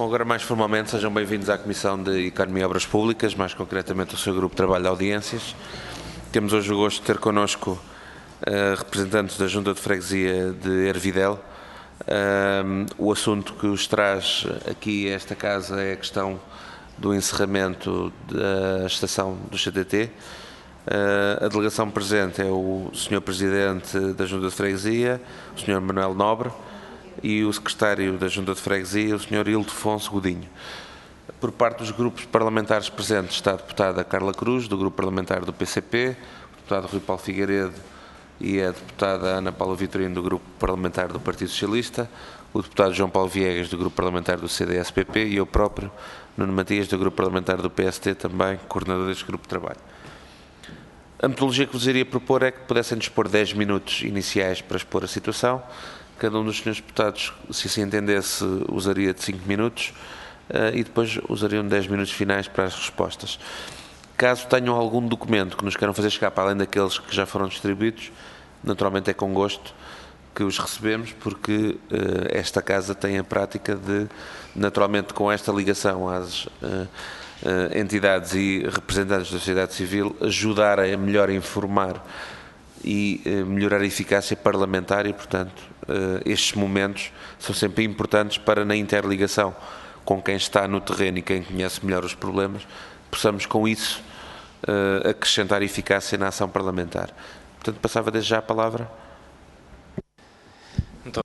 Bom, agora mais formalmente, sejam bem-vindos à Comissão de Economia e Obras Públicas, mais concretamente ao seu Grupo de Trabalho de Audiências. Temos hoje o gosto de ter connosco representantes da Junta de Freguesia de Ervidel. O assunto que os traz aqui a esta casa é a questão do encerramento da estação do CTT. A delegação presente é o Sr. Presidente da Junta de Freguesia, o Sr. Manuel Nobre, e o Secretário da Junta de Freguesia, o Sr. Ildefonso Godinho. Por parte dos grupos parlamentares presentes está a deputada Carla Cruz, do grupo parlamentar do PCP, o deputado Rui Paulo Figueiredo e a deputada Ana Paula Vitorino, do grupo parlamentar do Partido Socialista, o deputado João Paulo Viegas, do grupo parlamentar do CDS-PP, e eu próprio, Nuno Matias, do grupo parlamentar do PST, também coordenador deste grupo de trabalho. A metodologia que vos iria propor é que pudessem dispor 10 minutos iniciais para expor a situação. Cada um dos senhores deputados, se assim entendesse, usaria de 5 minutos e depois usariam 10 minutos finais para as respostas. Caso tenham algum documento que nos queiram fazer chegar para além daqueles que já foram distribuídos, naturalmente é com gosto que os recebemos, porque esta casa tem a prática de, naturalmente com esta ligação às entidades e representantes da sociedade civil, ajudar a melhor informar e melhorar a eficácia parlamentar e, portanto, estes momentos são sempre importantes para, na interligação com quem está no terreno e quem conhece melhor os problemas, possamos com isso acrescentar eficácia na ação parlamentar. Portanto, passava desde já a palavra. Então,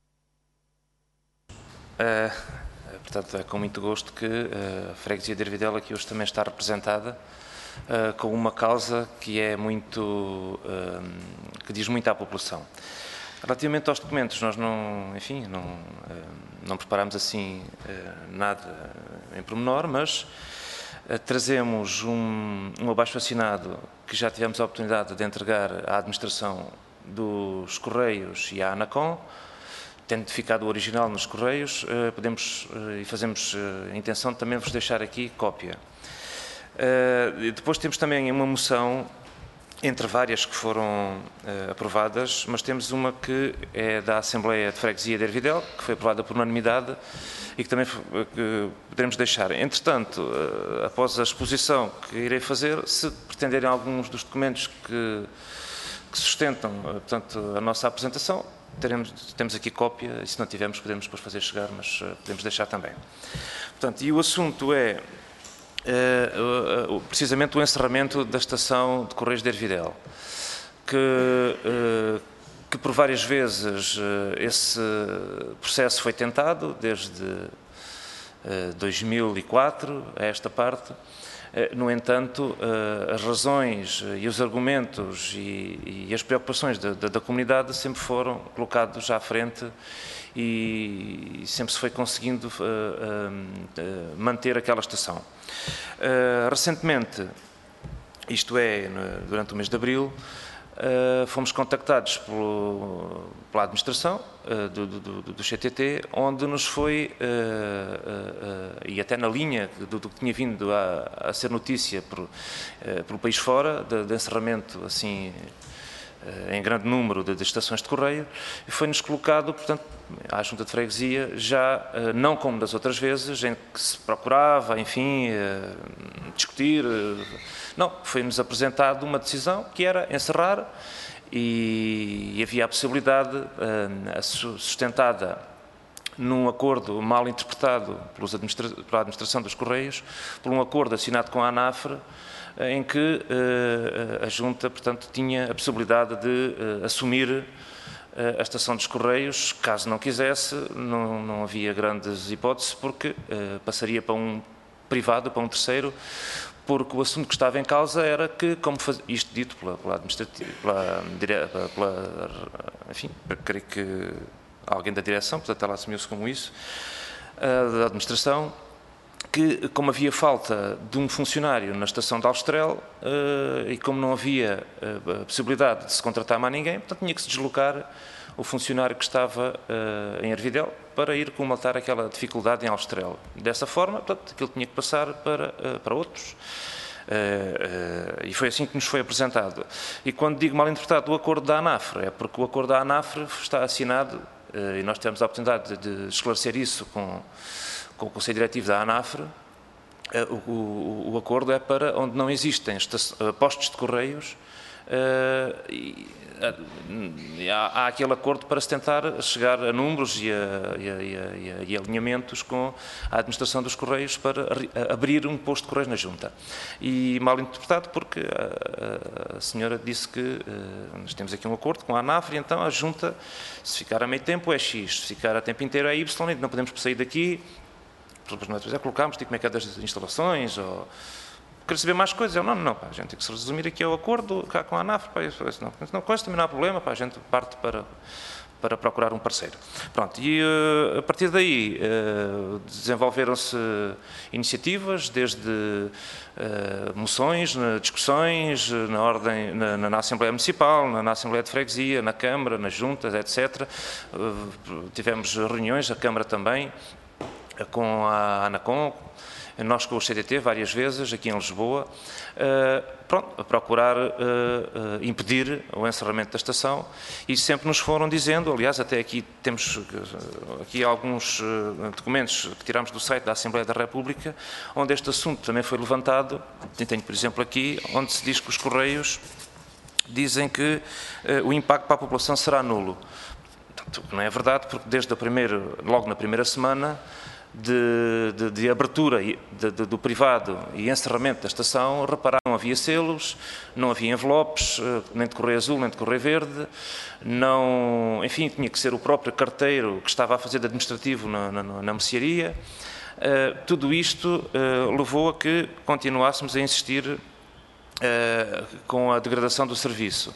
portanto, é com muito gosto que a Freguesia de Ervidel aqui hoje também está representada com uma causa que é muito, que diz muito à população. Relativamente aos documentos, nós não preparamos assim nada em pormenor, mas trazemos um abaixo-assinado que já tivemos a oportunidade de entregar à administração dos Correios e à ANACOM. Tendo ficado o original nos Correios, podemos e fazemos a intenção de também vos deixar aqui cópia. Depois temos também uma moção, entre várias que foram aprovadas, mas temos uma que é da Assembleia de Freguesia de Ervidel, que foi aprovada por unanimidade e que também poderemos deixar. Entretanto, após a exposição que irei fazer, se pretenderem alguns dos documentos que sustentam, portanto, a nossa apresentação, temos aqui cópia, e se não tivermos podemos depois fazer chegar, mas podemos deixar também. Portanto, e o assunto é precisamente o encerramento da estação de Correios de Ervidel, que por várias vezes esse processo foi tentado, desde 2004 a esta parte. No entanto, as razões e os argumentos e as preocupações da comunidade sempre foram colocados à frente e sempre se foi conseguindo manter aquela estação. Recentemente, isto é, durante o mês de abril, fomos contactados pela administração do CTT, onde nos foi, e até na linha do que tinha vindo a ser notícia pelo país fora, de encerramento assim em grande número de estações de correio, e foi-nos colocado, portanto, à Junta de Freguesia, já não como das outras vezes, em que se procurava, enfim, discutir. Não, foi-nos apresentado uma decisão que era encerrar e havia a possibilidade, sustentada num acordo mal interpretado pela administração dos Correios, por um acordo assinado com a ANAFRE, em que a Junta, portanto, tinha a possibilidade de assumir a estação dos Correios. Caso não quisesse, não havia grandes hipóteses, porque passaria para um privado, para um terceiro, porque o assunto que estava em causa era que, como isto dito pela enfim, creio que alguém da direção, portanto ela assumiu-se como isso, da administração, que como havia falta de um funcionário na estação de Alstrel e como não havia a possibilidade de se contratar mais ninguém, portanto tinha que se deslocar o funcionário que estava em Ervidel para ir colmatar aquela dificuldade em Alstrel. Dessa forma, portanto, aquilo tinha que passar para outros. E foi assim que nos foi apresentado. E quando digo mal interpretado o acordo da ANAFRE, é porque o acordo da ANAFRE está assinado, e nós tivemos a oportunidade de esclarecer isso com o Conselho Diretivo da ANAFRE, o acordo é para onde não existem postos de correios, há aquele acordo para se tentar chegar a números e alinhamentos com a administração dos Correios para abrir um posto de Correios na Junta. E mal interpretado porque a senhora disse que nós temos aqui um acordo com a ANAFRE, e então a Junta, se ficar a meio tempo é X, se ficar a tempo inteiro é Y, e não podemos sair daqui. Colocámos como é que é das instalações, ou quero saber mais coisas. Não, pá, a gente tem que se resumir aqui ao acordo cá com a ANAFRE, pá, não, com isso também não há problema, pá, a gente parte para procurar um parceiro. Pronto, e a partir daí desenvolveram-se iniciativas, desde moções, discussões na Assembleia Municipal, na Assembleia de Freguesia, na Câmara, nas juntas, etc. Tivemos reuniões, a Câmara também, com a ANACOM, nós com o CDT várias vezes, aqui em Lisboa, a procurar impedir o encerramento da estação, e sempre nos foram dizendo, aliás, até aqui temos aqui alguns documentos que tiramos do site da Assembleia da República, onde este assunto também foi levantado. Tenho, por exemplo, aqui, onde se diz que os Correios dizem que o impacto para a população será nulo. Portanto, não é verdade, porque logo na primeira semana de abertura do privado e encerramento da estação, repararam, não havia selos, não havia envelopes, nem de correio azul, nem de correio verde, não, enfim, tinha que ser o próprio carteiro que estava a fazer de administrativo na mercearia. Tudo isto levou a que continuássemos a insistir com a degradação do serviço.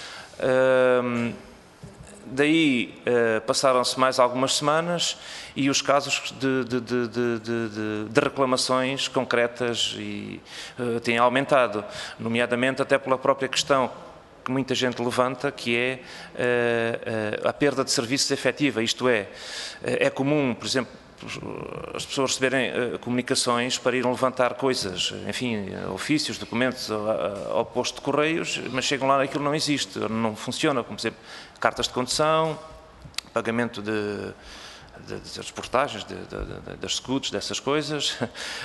Daí passaram-se mais algumas semanas e os casos de reclamações concretas têm aumentado, nomeadamente até pela própria questão que muita gente levanta, que é a perda de serviços efetiva. Isto é comum, por exemplo, as pessoas receberem comunicações para irem levantar coisas, enfim, ofícios, documentos ao posto de correios, mas chegam lá e aquilo não existe, não funciona, como por exemplo, cartas de condução, pagamento das portagens, das scuts, dessas coisas,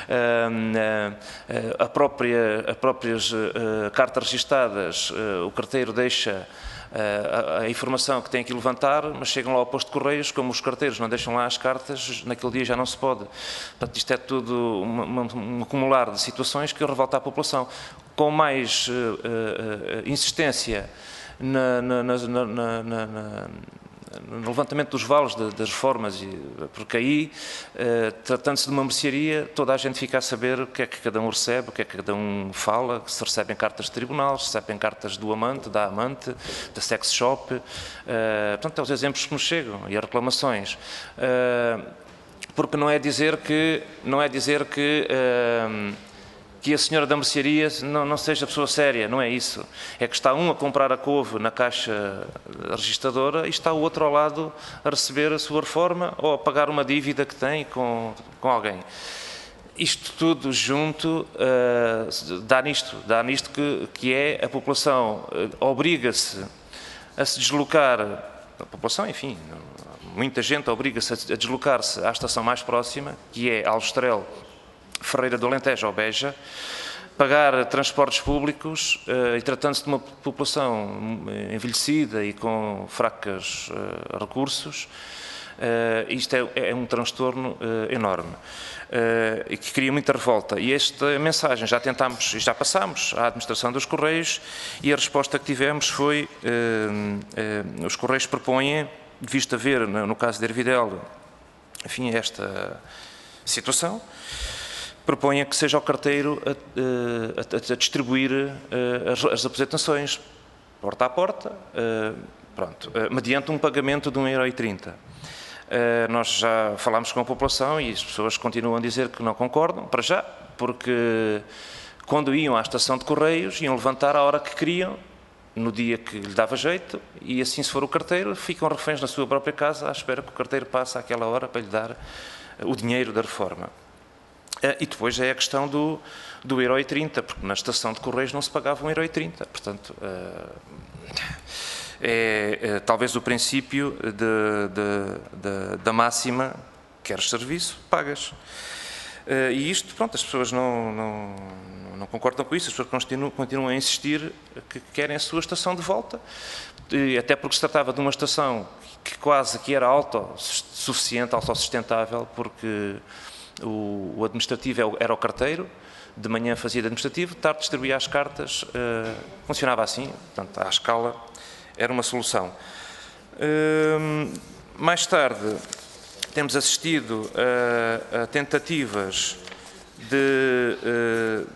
as próprias cartas registadas, o carteiro deixa a informação que tem que levantar, mas chegam lá ao posto de correios, como os carteiros não deixam lá as cartas, naquele dia já não se pode. Portanto, isto é tudo um acumular de situações que revolta a população. Com mais insistência no levantamento dos vales das reformas, porque aí, tratando-se de uma mercearia, toda a gente fica a saber o que é que cada um recebe, o que é que cada um fala, se recebem cartas de tribunal, se recebem cartas do amante, da amante, da sex shop, portanto, é os exemplos que nos chegam e as reclamações. Porque não é dizer que a senhora da mercearia não seja pessoa séria, não é isso. É que está um a comprar a couve na caixa registradora e está o outro ao lado a receber a sua reforma ou a pagar uma dívida que tem com alguém. Isto tudo junto dá nisto que é a população obriga-se a se deslocar, a população, enfim, muita gente obriga-se a deslocar-se à estação mais próxima, que é Aljustrel, Ferreira do Alentejo ou Beja, pagar transportes públicos e tratando-se de uma população envelhecida e com fracos recursos, isto é um transtorno enorme e que cria muita revolta. E esta mensagem já passámos à administração dos Correios e a resposta que tivemos foi os Correios propõem, visto haver no caso de Ervidel, enfim, esta situação, proponha que seja o carteiro a distribuir as apresentações, porta a porta, mediante um pagamento de 1,30 €. Nós já falámos com a população e as pessoas continuam a dizer que não concordam, para já, porque quando iam à estação de correios, iam levantar a hora que queriam, no dia que lhe dava jeito, e assim, se for o carteiro, ficam reféns na sua própria casa à espera que o carteiro passe àquela hora para lhe dar o dinheiro da reforma. E depois é a questão do 1,30 €, porque na estação de correios não se pagava 1,30 €. Portanto, talvez o princípio da máxima queres serviço, pagas. E isto, pronto, as pessoas não concordam com isso, as pessoas continuam a insistir que querem a sua estação de volta, até porque se tratava de uma estação que quase que era autossuficiente, autossustentável, porque o administrativo era o carteiro, de manhã fazia de administrativo, de tarde distribuía as cartas, funcionava assim, portanto, à escala, era uma solução. Mais tarde, temos assistido a tentativas de,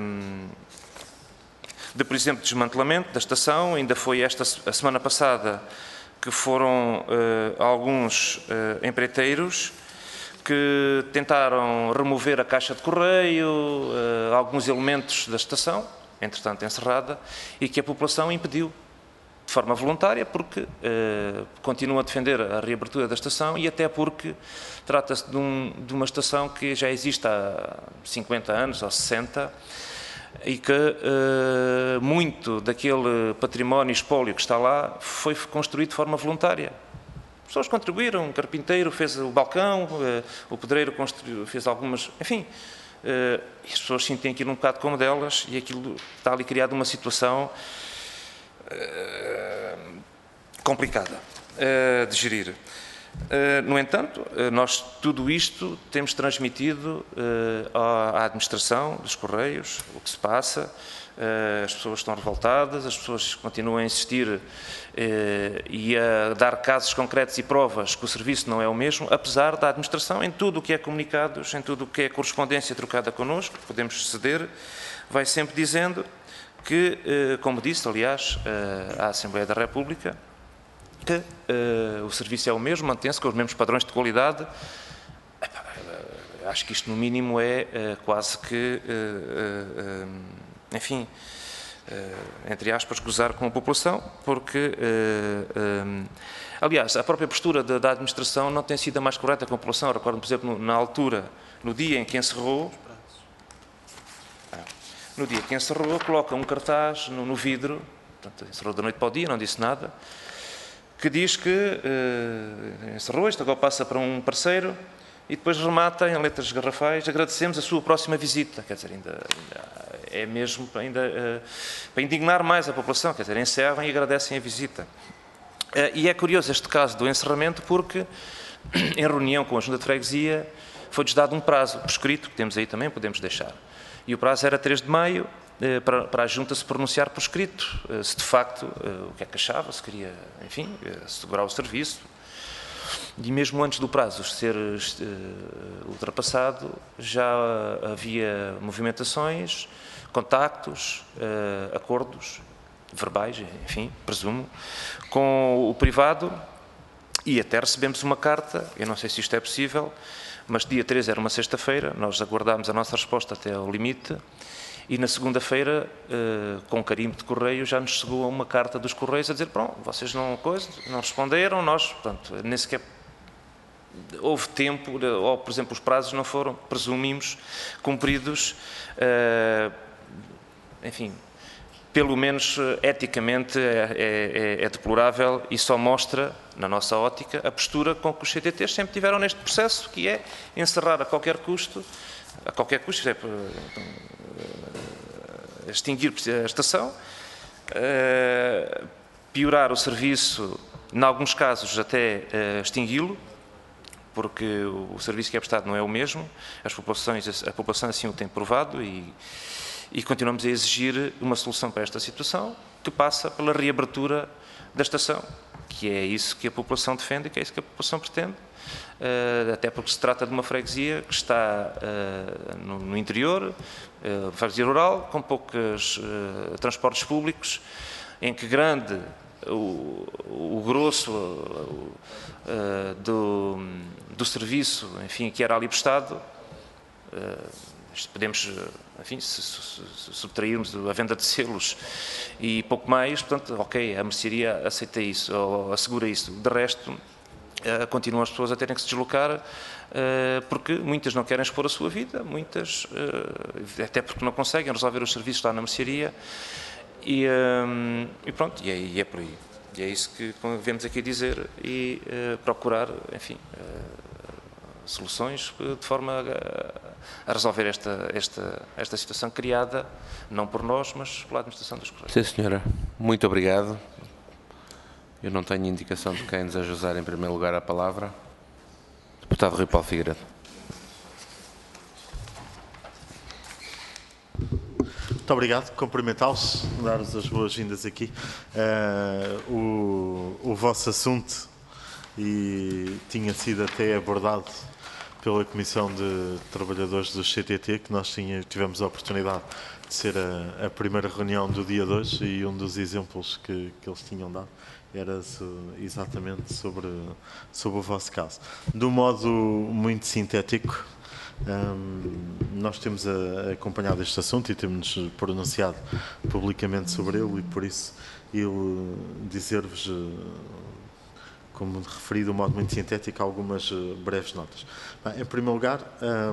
por exemplo, desmantelamento da estação. Ainda foi a semana passada que foram alguns empreiteiros que tentaram remover a caixa de correio, alguns elementos da estação, entretanto encerrada, e que a população impediu de forma voluntária, porque continuam a defender a reabertura da estação e até porque trata-se de uma estação que já existe há 50 anos ou 60 e que muito daquele património espólio que está lá foi construído de forma voluntária. As pessoas contribuíram, o carpinteiro fez o balcão, o pedreiro fez algumas... Enfim, e as pessoas sentem aquilo um bocado como delas e aquilo está ali criado uma situação complicada de gerir. No entanto, nós tudo isto temos transmitido à administração dos Correios, o que se passa, as pessoas estão revoltadas, as pessoas continuam a insistir e a dar casos concretos e provas que o serviço não é o mesmo, apesar da administração, em tudo o que é comunicados, em tudo o que é correspondência trocada connosco, podemos ceder, vai sempre dizendo que, como disse, aliás, à Assembleia da República, que o serviço é o mesmo, mantém-se com os mesmos padrões de qualidade. Acho que isto, no mínimo, é quase que, enfim, entre aspas, gozar com a população, porque, aliás, a própria postura da administração não tem sido a mais correta com a população. Recordo-me, por exemplo, na altura, no dia em que encerrou, coloca um cartaz no vidro, portanto, encerrou da noite para o dia, não disse nada, que diz que encerrou, isto agora passa para um parceiro, e depois remata em letras garrafais: agradecemos a sua próxima visita. Quer dizer, ainda é mesmo para indignar mais a população, quer dizer, encerram e agradecem a visita. E é curioso este caso do encerramento porque, em reunião com a Junta de Freguesia, foi-lhes dado um prazo por escrito, que temos aí também, podemos deixar. E o prazo era 3 de maio, para a Junta se pronunciar por escrito, se de facto, o que é que achava, se queria, enfim, assegurar o serviço. E mesmo antes do prazo ser ultrapassado, já havia movimentações, contactos, acordos verbais, enfim, presumo, com o privado, e até recebemos uma carta, eu não sei se isto é possível, mas dia 3 era uma sexta-feira, nós aguardámos a nossa resposta até ao limite, e na segunda-feira, com carimbo de correio, já nos chegou uma carta dos Correios a dizer: pronto, vocês não responderam, nós, portanto, nem sequer houve tempo, ou, por exemplo, os prazos não foram, presumimos, cumpridos, enfim, pelo menos eticamente é deplorável e só mostra, na nossa ótica, a postura com que os CTTs sempre tiveram neste processo, que é encerrar a qualquer custo, extinguir a estação, piorar o serviço, em alguns casos até extingui-lo, porque o serviço que é prestado não é o mesmo, a população assim o tem provado, e continuamos a exigir uma solução para esta situação, que passa pela reabertura da estação, que é isso que a população defende e que é isso que a população pretende, até porque se trata de uma freguesia que está no interior, freguesia rural, com poucos transportes públicos, em que o grosso do serviço, enfim, que era ali prestado, podemos, enfim, se subtrairmos a venda de selos e pouco mais, portanto, ok, a mercearia aceita isso, ou assegura isso. De resto, continuam as pessoas a terem que se deslocar, porque muitas não querem expor a sua vida, muitas, até porque não conseguem resolver os serviços lá na mercearia, e pronto, e é por aí. E é isso que vemos aqui dizer e procurar, enfim, soluções de forma a resolver esta situação criada, não por nós, mas pela administração dos Correios. Sim, senhora. Muito obrigado. Eu não tenho indicação de quem deseja usar em primeiro lugar a palavra. Deputado Rui Paulo Figueiredo. Muito obrigado, cumprimentá-los, dar-vos as boas-vindas aqui. O vosso assunto tinha sido até abordado pela Comissão de Trabalhadores do CTT, que nós tivemos a oportunidade de ser a primeira reunião do dia de hoje, e um dos exemplos que eles tinham dado era exatamente sobre o vosso caso. De um modo muito sintético, nós temos acompanhado este assunto e temos-nos pronunciado publicamente sobre ele, e por isso eu dizer-vos, como referi de um modo muito sintético, algumas breves notas. Bem, em primeiro lugar,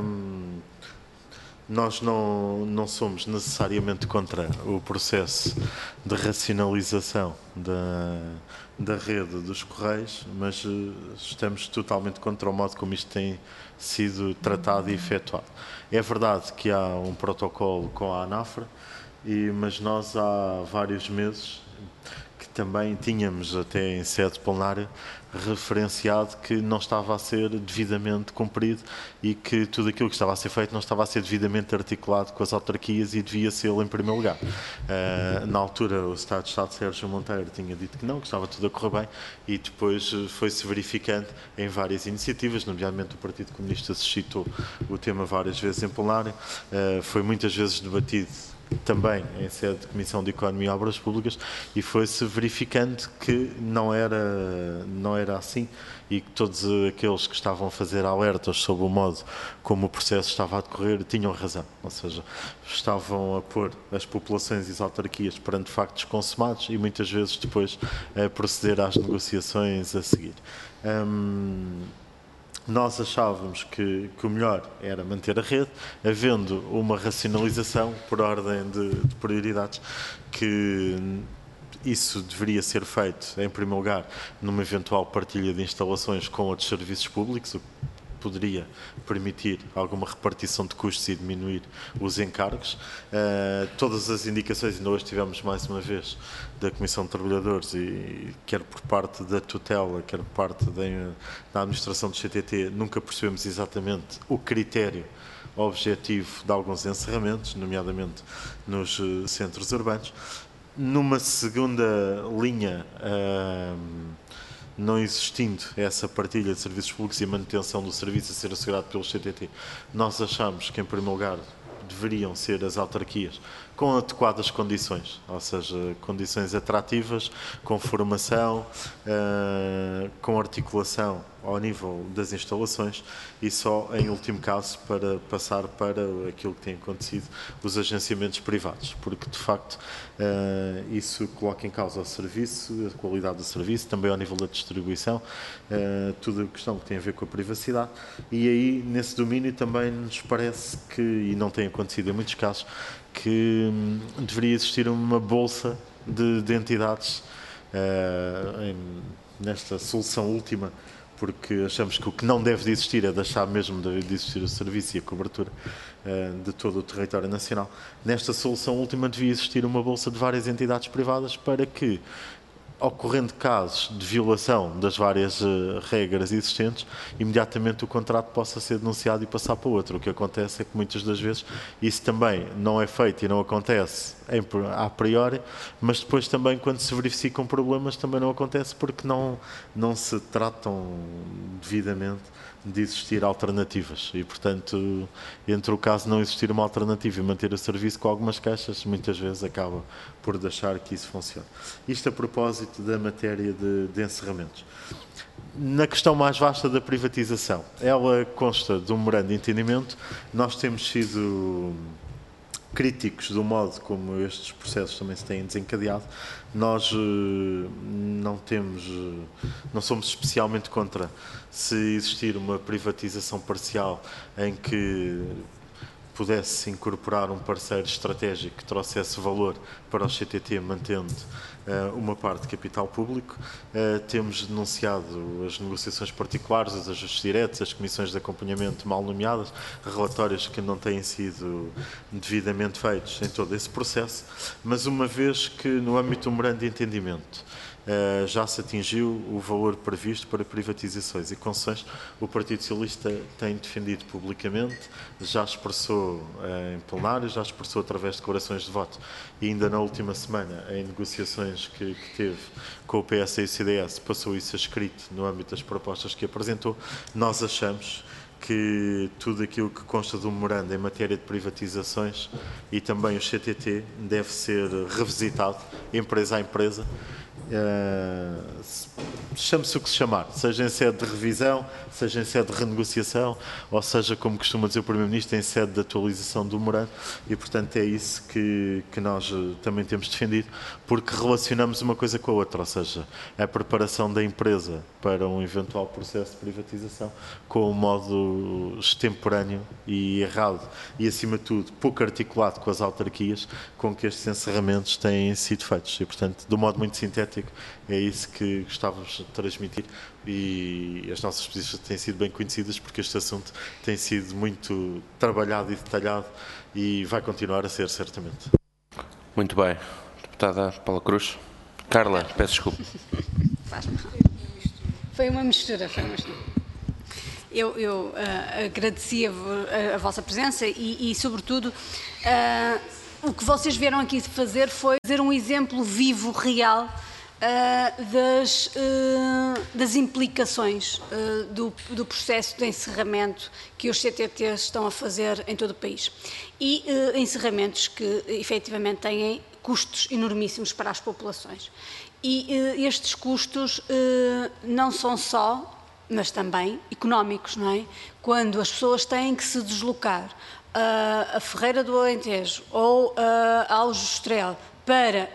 nós não somos necessariamente contra o processo de racionalização da rede dos Correios, mas estamos totalmente contra o modo como isto tem sido tratado e efetuado. É verdade que há um protocolo com a ANAFRA, mas nós há vários meses que também tínhamos, até em sede plenária, referenciado que não estava a ser devidamente cumprido e que tudo aquilo que estava a ser feito não estava a ser devidamente articulado com as autarquias e devia ser em primeiro lugar. Na altura, o Estado de Estado Sérgio Monteiro tinha dito que não, que estava tudo a correr bem, e depois foi-se verificando em várias iniciativas, nomeadamente o Partido Comunista suscitou o tema várias vezes em plenário, foi muitas vezes debatido também em sede de Comissão de Economia e Obras Públicas, e foi-se verificando que não era assim, e que todos aqueles que estavam a fazer alertas sobre o modo como o processo estava a decorrer tinham razão, ou seja, estavam a pôr as populações e as autarquias perante factos consumados e muitas vezes depois a proceder às negociações a seguir. Nós achávamos que o melhor era manter a rede, havendo uma racionalização por ordem de prioridades, que isso deveria ser feito, em primeiro lugar, numa eventual partilha de instalações com outros serviços públicos, o que poderia permitir alguma repartição de custos e diminuir os encargos. Todas as indicações, ainda hoje tivemos mais uma vez da Comissão de Trabalhadores, e quer por parte da tutela, quer por parte da administração do CTT, nunca percebemos exatamente o critério objetivo de alguns encerramentos, nomeadamente nos centros urbanos. Numa segunda linha, não existindo essa partilha de serviços públicos e a manutenção do serviço a ser assegurado pelo CTT, nós achamos que, em primeiro lugar, deveriam ser as autarquias com adequadas condições, ou seja, condições atrativas, com formação, com articulação ao nível das instalações, e só em último caso para passar para aquilo que tem acontecido, os agenciamentos privados, porque de facto isso coloca em causa o serviço, a qualidade do serviço, também ao nível da distribuição, tudo a questão que tem a ver com a privacidade, e aí nesse domínio também nos parece que, e não tem acontecido em muitos casos, que deveria existir uma bolsa de entidades nesta solução última, porque achamos que o que não deve de existir é deixar mesmo de existir o serviço e a cobertura de todo o território nacional. Nesta solução última devia existir uma bolsa de várias entidades privadas para que, ocorrendo casos de violação das várias regras existentes, imediatamente o contrato possa ser denunciado e passar para outro. O que acontece é que muitas das vezes isso também não é feito e não acontece a priori, mas depois também, quando se verificam problemas, também não acontece porque não se tratam devidamente de existir alternativas, e portanto, entre o caso de não existir uma alternativa e manter o serviço com algumas queixas, muitas vezes acaba por deixar que isso funcione. Isto a propósito da matéria de encerramentos. Na questão mais vasta da privatização, ela consta de um memorando de entendimento. Nós temos sido críticos do modo como estes processos também se têm desencadeado. Nós não somos especialmente contra se existir uma privatização parcial em que pudesse incorporar um parceiro estratégico que trouxesse valor para o CTT, mantendo uma parte de capital público. Temos denunciado as negociações particulares, os ajustes diretos, as comissões de acompanhamento mal nomeadas, relatórios que não têm sido devidamente feitos em todo esse processo, mas uma vez que no âmbito do memorando de entendimento já se atingiu o valor previsto para privatizações e concessões, o Partido Socialista tem defendido publicamente, já expressou em plenário, já expressou através de declarações de voto e ainda na última semana, em negociações que teve com o PS e o CDS, passou isso a escrito no âmbito das propostas que apresentou. Nós achamos que tudo aquilo que consta do memorando em matéria de privatizações e também o CTT deve ser revisitado, empresa a empresa, chame-se o que se chamar, seja em sede de revisão, seja em sede de renegociação, ou seja, como costuma dizer o Primeiro-Ministro, em sede de atualização do memorando, e portanto é isso que nós também temos defendido, porque relacionamos uma coisa com a outra, ou seja, a preparação da empresa para um eventual processo de privatização com um modo extemporâneo e errado, e acima de tudo pouco articulado com as autarquias, com que estes encerramentos têm sido feitos, e portanto, de um modo muito sintético, é isso que gostávamos de transmitir, e as nossas posições têm sido bem conhecidas porque este assunto tem sido muito trabalhado e detalhado e vai continuar a ser, certamente. Muito bem. Deputada Paula Cruz. Carla, peço desculpa. Foi uma mistura, Eu agradecia a vossa presença e sobretudo, o que vocês vieram aqui fazer foi fazer um exemplo vivo, real, das implicações do processo de encerramento que os CTTs estão a fazer em todo o país. E encerramentos que efetivamente têm custos enormíssimos para as populações. E estes custos não são só, mas também económicos, não é? Quando as pessoas têm que se deslocar a Ferreira do Alentejo ou a Aljustrel para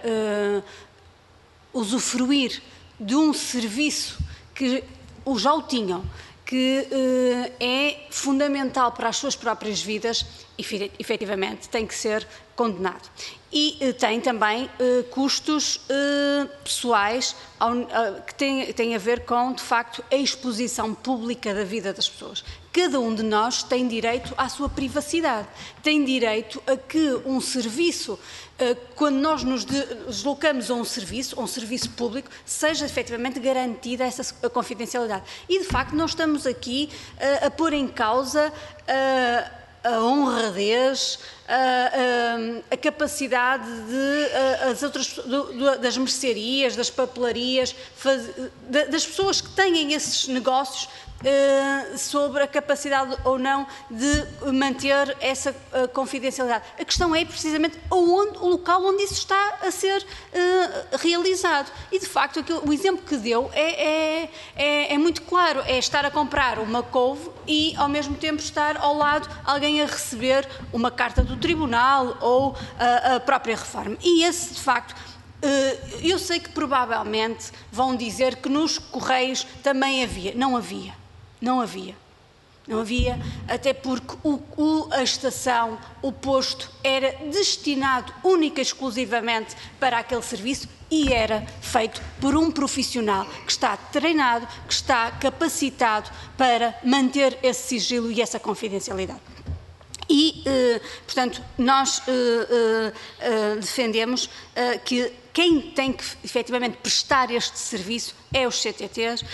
usufruir de um serviço que já o tinham, que é fundamental para as suas próprias vidas, efetivamente tem que ser condenado. E tem também custos pessoais que têm a ver com, de facto, a exposição pública da vida das pessoas. Cada um de nós tem direito à sua privacidade, tem direito a que um serviço, quando nós nos deslocamos a um serviço público, seja efetivamente garantida essa confidencialidade. E, de facto, nós estamos aqui a pôr em causa a honradez, a capacidade das mercearias, das papelarias, das pessoas que têm esses negócios, sobre a capacidade ou não de manter essa confidencialidade. A questão é precisamente o local onde isso está a ser realizado. E, de facto, o exemplo que deu é muito claro. É estar a comprar uma couve e, ao mesmo tempo, estar ao lado alguém a receber uma carta do tribunal ou a própria reforma. E esse, de facto, eu sei que provavelmente vão dizer que nos Correios também havia. Não havia, até porque a estação, o posto, era destinado única e exclusivamente para aquele serviço e era feito por um profissional que está treinado, que está capacitado para manter esse sigilo e essa confidencialidade. E, portanto, nós defendemos que quem tem que efetivamente prestar este serviço é os CTTs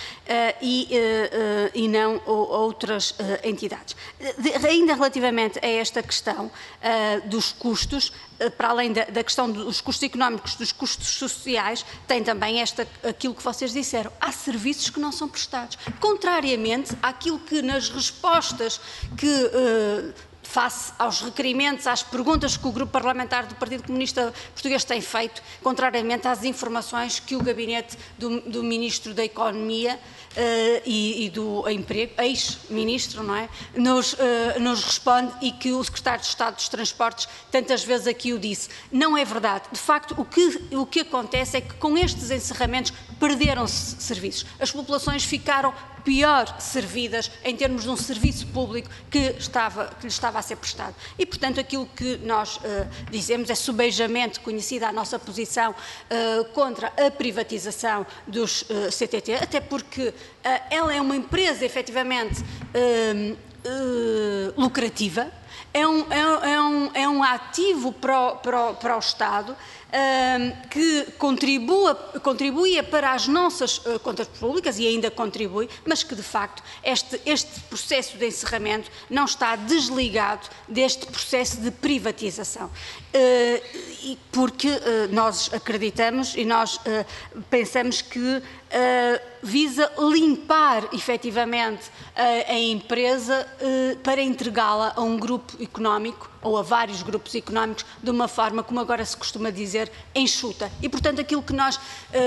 e não outras entidades. Ainda relativamente a esta questão dos custos, para além da questão dos custos económicos, dos custos sociais, tem também aquilo que vocês disseram. Há serviços que não são prestados. Contrariamente àquilo que nas respostas que face aos requerimentos, às perguntas que o Grupo Parlamentar do Partido Comunista Português tem feito, contrariamente às informações que o gabinete do Ministro da Economia e do Emprego, ex-ministro, não é, nos responde, e que o Secretário de Estado dos Transportes tantas vezes aqui o disse. Não é verdade. De facto, o que acontece é que com estes encerramentos perderam-se serviços. As populações ficaram pior servidas em termos de um serviço público que lhe estava a ser prestado. E, portanto, aquilo que nós dizemos é subejamente conhecida a nossa posição contra a privatização dos CTT, até porque ela é uma empresa efetivamente lucrativa, é um ativo para o Estado que contribuía para as nossas contas públicas e ainda contribui, mas que de facto este processo de encerramento não está desligado deste processo de privatização. Porque nós acreditamos e nós pensamos que visa limpar efetivamente a empresa para entregá-la a um grupo económico ou a vários grupos económicos de uma forma, como agora se costuma dizer, enxuta. E, portanto, aquilo que nós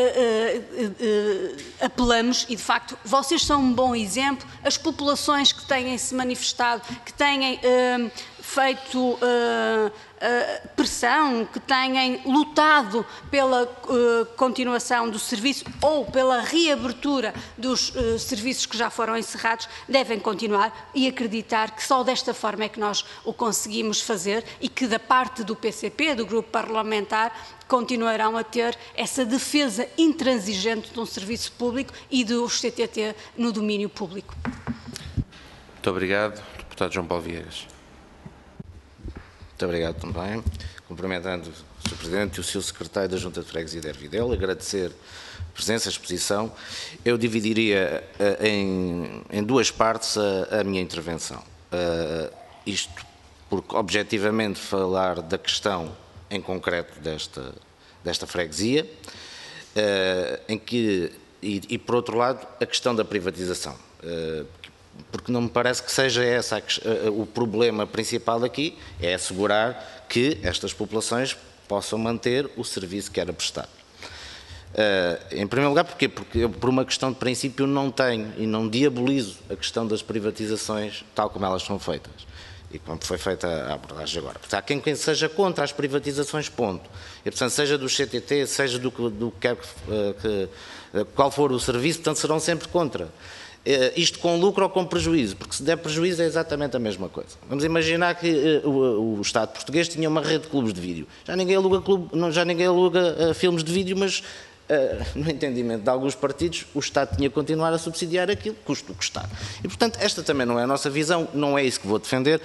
apelamos, e de facto vocês são um bom exemplo, as populações que têm se manifestado, que têm feito pressão, que têm lutado pela continuação do serviço ou pela reabertura dos serviços que já foram encerrados, devem continuar e acreditar que só desta forma é que nós o conseguimos fazer e que da parte do PCP, do grupo parlamentar, continuarão a ter essa defesa intransigente de um serviço público e dos CTT no domínio público. Muito obrigado. Deputado João Paulo Viegas. Muito obrigado também. Cumprimentando o Sr. Presidente e o Sr. Secretário da Junta de Freguesia de Ervidel, agradecer a presença, a exposição. Eu dividiria em duas partes a minha intervenção. Isto porque, objetivamente, falar da questão em concreto desta freguesia, e, por outro lado, a questão da privatização. Porque não me parece que seja esse o problema principal aqui, é assegurar que estas populações possam manter o serviço que era prestado. Em primeiro lugar, porquê? Porque eu, por uma questão de princípio, não tenho e não diabolizo a questão das privatizações tal como elas são feitas e como foi feita a abordagem agora. Portanto, há quem seja contra as privatizações, ponto. E, portanto, seja do CTT, seja qual for o serviço, portanto, serão sempre contra. Isto com lucro ou com prejuízo, porque se der prejuízo é exatamente a mesma coisa. Vamos imaginar que o Estado português tinha uma rede de clubes de vídeo. Já ninguém aluga filmes de vídeo, mas no entendimento de alguns partidos, o Estado tinha que continuar a subsidiar aquilo, custe o que custar. E, portanto, esta também não é a nossa visão, não é isso que vou defender.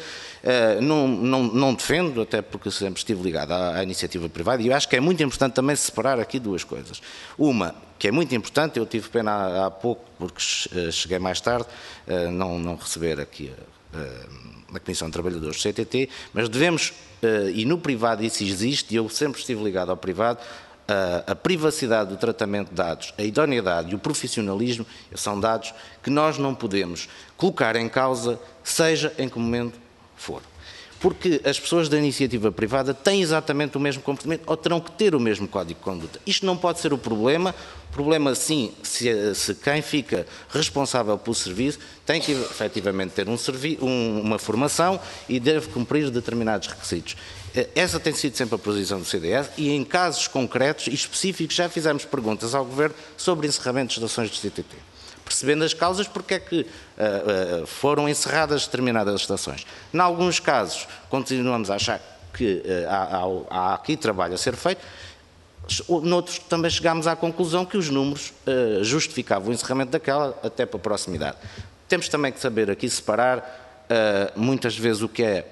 Não defendo, até porque sempre estive ligado à iniciativa privada, e eu acho que é muito importante também separar aqui duas coisas. Uma, que é muito importante, eu tive pena há pouco, porque cheguei mais tarde, não receber aqui na Comissão de Trabalhadores do CTT, mas devemos, e no privado isso existe, e eu sempre estive ligado ao privado, a privacidade do tratamento de dados, a idoneidade e o profissionalismo são dados que nós não podemos colocar em causa, seja em que momento for. Porque as pessoas da iniciativa privada têm exatamente o mesmo comportamento ou terão que ter o mesmo código de conduta. Isto não pode ser o problema. O problema, sim, se quem fica responsável pelo serviço tem que efetivamente ter uma formação e deve cumprir determinados requisitos. Essa tem sido sempre a posição do CDS e em casos concretos e específicos já fizemos perguntas ao Governo sobre encerramento de estações de CTT, percebendo as causas porque é que foram encerradas determinadas estações. Em alguns casos, continuamos a achar que há aqui trabalho a ser feito, noutros também chegámos à conclusão que os números justificavam o encerramento daquela até para a proximidade. Temos também que saber aqui separar muitas vezes o que é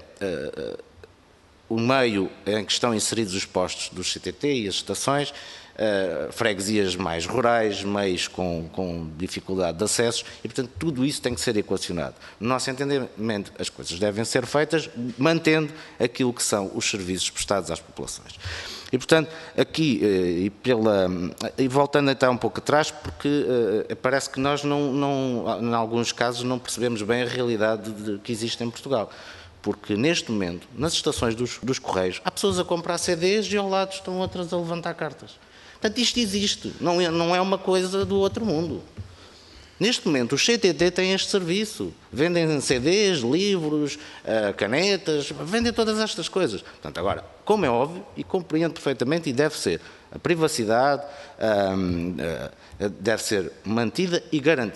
o meio em que estão inseridos os postos dos CTT e as estações, freguesias mais rurais, meios com dificuldade de acessos e, portanto, tudo isso tem que ser equacionado. No nosso entendimento, as coisas devem ser feitas mantendo aquilo que são os serviços prestados às populações. E, portanto, aqui, e voltando até um pouco atrás, porque parece que nós, em alguns casos, não percebemos bem a realidade que existe em Portugal. Porque, neste momento, nas estações dos Correios, há pessoas a comprar CDs e ao lado estão outras a levantar cartas. Portanto, isto existe, não é uma coisa do outro mundo. Neste momento, os CTT têm este serviço. Vendem CDs, livros, canetas, vendem todas estas coisas. Portanto, agora, como é óbvio, e compreendo perfeitamente, e deve ser, a privacidade deve ser mantida e garantida.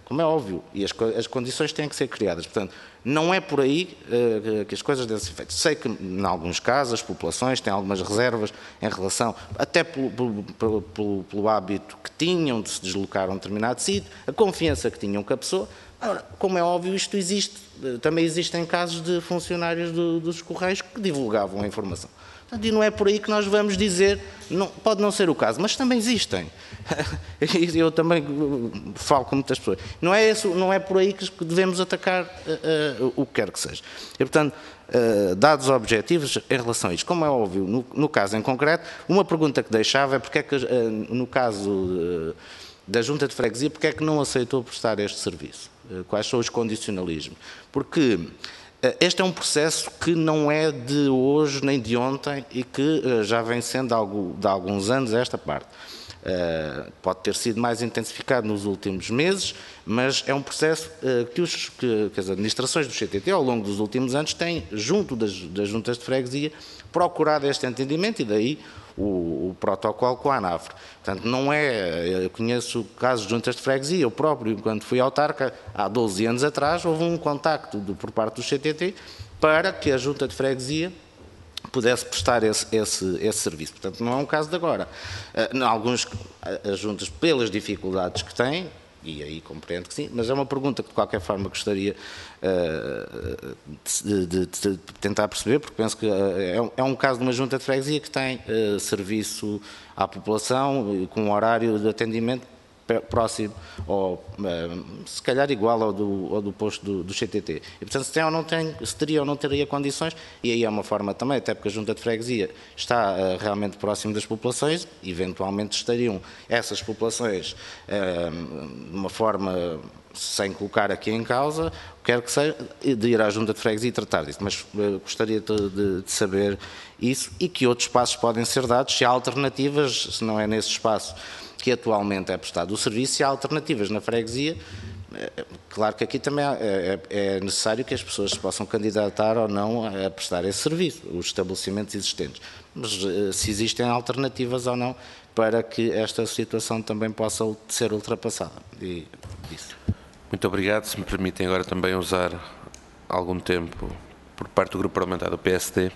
como é óbvio, e as condições têm que ser criadas. Portanto, não é por aí que as coisas devem ser feitas. Sei que, em alguns casos, as populações têm algumas reservas em relação, até pelo hábito que tinham de se deslocar a um determinado sítio, a confiança que tinham com a pessoa. Ora, como é óbvio, isto existe. Também existem casos de funcionários dos Correios que divulgavam a informação. Portanto, e não é por aí que nós vamos dizer, não, pode não ser o caso, mas também existem. Eu também falo com muitas pessoas. Não é por aí que devemos atacar o que quer que seja. E, portanto, dados objetivos em relação a isto. Como é óbvio, no caso em concreto, uma pergunta que deixava é porque é que, no caso da Junta de Freguesia, porque é que não aceitou prestar este serviço? Quais são os condicionalismos? Porque este é um processo que não é de hoje nem de ontem e que já vem sendo de alguns anos esta parte. Pode ter sido mais intensificado nos últimos meses, mas é um processo que as administrações do CTT, ao longo dos últimos anos, têm, junto das juntas de freguesia, procurado este entendimento e daí o protocolo com a ANAFRE. Portanto, não é, eu conheço casos de juntas de freguesia, eu próprio, enquanto fui autarca, há 12 anos atrás, houve um contacto por parte do CTT para que a junta de freguesia pudesse prestar esse serviço. Portanto, não é um caso de agora. Alguns, as juntas, pelas dificuldades que têm, e aí compreendo que sim, mas é uma pergunta que de qualquer forma gostaria de tentar perceber, porque penso que é um caso de uma junta de freguesia que tem serviço à população com um horário de atendimento próximo, ou se calhar igual ao do posto do CTT. E, portanto, se teria ou não teria condições, e aí é uma forma também, até porque a Junta de Freguesia está realmente próximo das populações, eventualmente estariam essas populações de uma forma, sem colocar aqui em causa, quer que seja, de ir à Junta de Freguesia e tratar disso. Mas gostaria de saber isso e que outros passos podem ser dados, se há alternativas, se não é nesse espaço que atualmente é prestado o serviço, e há alternativas na freguesia. Claro que aqui também é necessário que as pessoas se possam candidatar ou não a prestar esse serviço, os estabelecimentos existentes. Mas se existem alternativas ou não para que esta situação também possa ser ultrapassada. E disso. Muito obrigado. Se me permitem agora também usar algum tempo por parte do Grupo Parlamentar do PSD.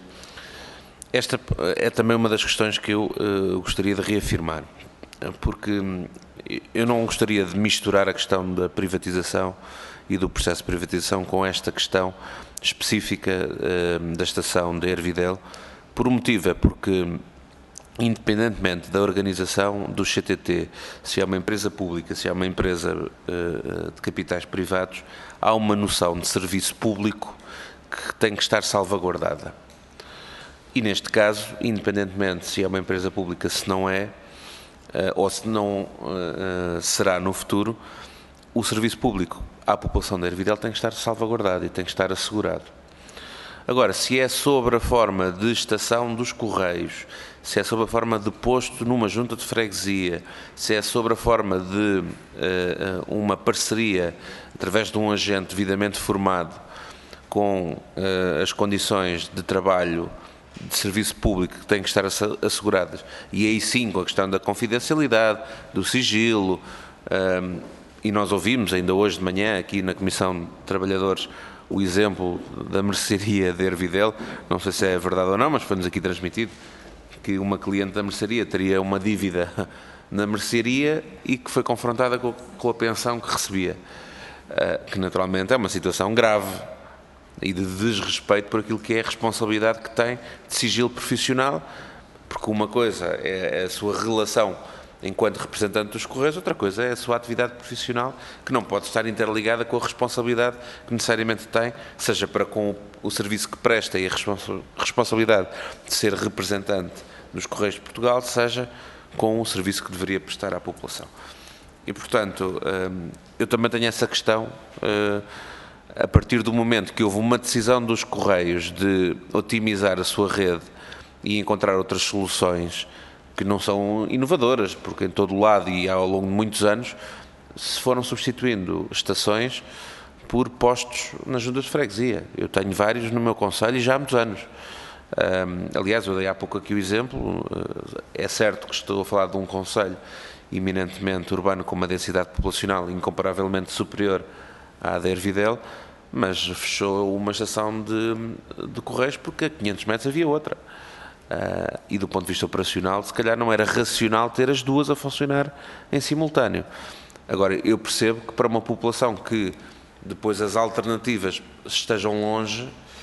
Esta é também uma das questões que eu gostaria de reafirmar, porque eu não gostaria de misturar a questão da privatização e do processo de privatização com esta questão específica da estação de Hervidel, por um motivo, é porque, independentemente da organização do CTT, se é uma empresa pública, se é uma empresa de capitais privados, há uma noção de serviço público que tem que estar salvaguardada. E neste caso, independentemente se é uma empresa pública, se não é, ou se não será no futuro, o serviço público à população de Hervidel tem que estar salvaguardado e tem que estar assegurado. Agora, se é sobre a forma de estação dos Correios, se é sobre a forma de posto numa junta de freguesia, se é sobre a forma de uma parceria através de um agente devidamente formado com as condições de trabalho de serviço público que têm que estar asseguradas, e aí sim com a questão da confidencialidade, do sigilo, e nós ouvimos ainda hoje de manhã aqui na Comissão de Trabalhadores o exemplo da mercearia de Hervidel, não sei se é verdade ou não, mas foi-nos aqui transmitido que uma cliente da mercearia teria uma dívida na mercearia e que foi confrontada com a pensão que recebia, que naturalmente é uma situação grave e de desrespeito por aquilo que é a responsabilidade que tem de sigilo profissional, porque uma coisa é a sua relação enquanto representante dos Correios, outra coisa é a sua atividade profissional, que não pode estar interligada com a responsabilidade que necessariamente tem, seja para com o serviço que presta e a responsabilidade de ser representante dos Correios de Portugal, seja com o serviço que deveria prestar à população. E, portanto, eu também tenho essa questão, a partir do momento que houve uma decisão dos Correios de otimizar a sua rede e encontrar outras soluções que não são inovadoras, porque em todo o lado e ao longo de muitos anos se foram substituindo estações por postos nas juntas de freguesia. Eu tenho vários no meu concelho e já há muitos anos. Aliás, eu dei há pouco aqui o exemplo, é certo que estou a falar de um concelho eminentemente urbano com uma densidade populacional incomparavelmente superior à da Ervidel, mas fechou uma estação de Correios porque a 500 metros havia outra. E do ponto de vista operacional, se calhar não era racional ter as duas a funcionar em simultâneo. Agora, eu percebo que para uma população que depois as alternativas estejam longe,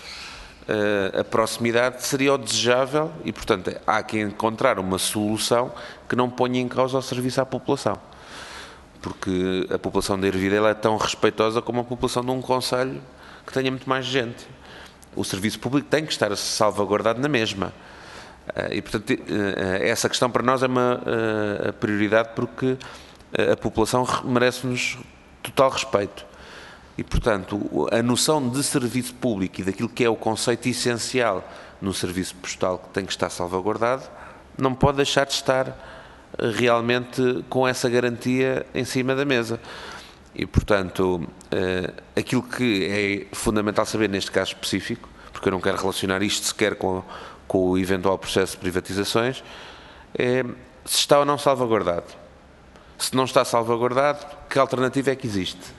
a proximidade seria o desejável e, portanto, há que encontrar uma solução que não ponha em causa o serviço à população. Porque a população de Ervidel é tão respeitosa como a população de um concelho que tenha muito mais gente. O serviço público tem que estar salvaguardado na mesma. E, portanto, essa questão para nós é uma prioridade porque a população merece-nos total respeito. E, portanto, a noção de serviço público e daquilo que é o conceito essencial no serviço postal que tem que estar salvaguardado, não pode deixar de estar realmente com essa garantia em cima da mesa. E, portanto, aquilo que é fundamental saber neste caso específico, porque eu não quero relacionar isto sequer com o eventual processo de privatizações, é se está ou não salvaguardado. Se não está salvaguardado, que alternativa é que existe?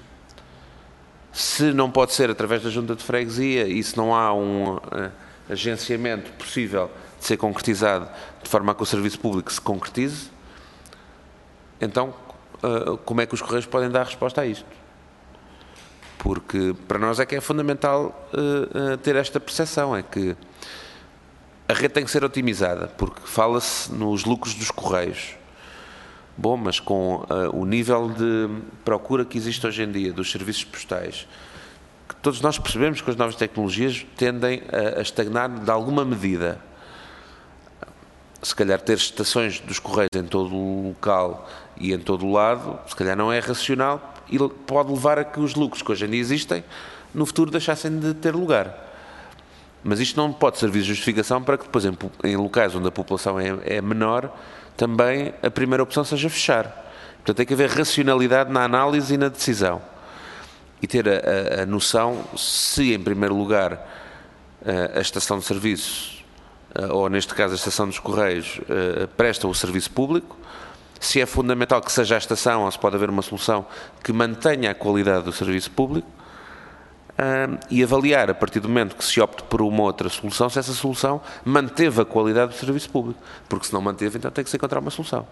Se não pode ser através da Junta de Freguesia e se não há um agenciamento possível de ser concretizado de forma a que o serviço público se concretize, então como é que os Correios podem dar resposta a isto? Porque para nós é que é fundamental ter esta percepção, é que a rede tem que ser otimizada, porque fala-se nos lucros dos Correios. Bom, mas com o nível de procura que existe hoje em dia dos serviços postais, que todos nós percebemos que as novas tecnologias tendem a estagnar de alguma medida. Se calhar ter estações dos Correios em todo o local e em todo o lado, se calhar não é racional e pode levar a que os lucros que hoje em dia existem, no futuro deixassem de ter lugar. Mas isto não pode servir de justificação para que depois, em locais onde a população é menor, também a primeira opção seja fechar. Portanto, tem que haver racionalidade na análise e na decisão. E ter a noção se, em primeiro lugar, a estação de serviço, ou neste caso a estação dos Correios, presta o serviço público, se é fundamental que seja a estação ou se pode haver uma solução que mantenha a qualidade do serviço público, e avaliar, a partir do momento que se opte por uma outra solução, se essa solução manteve a qualidade do serviço público. Porque se não manteve, então tem que se encontrar uma solução.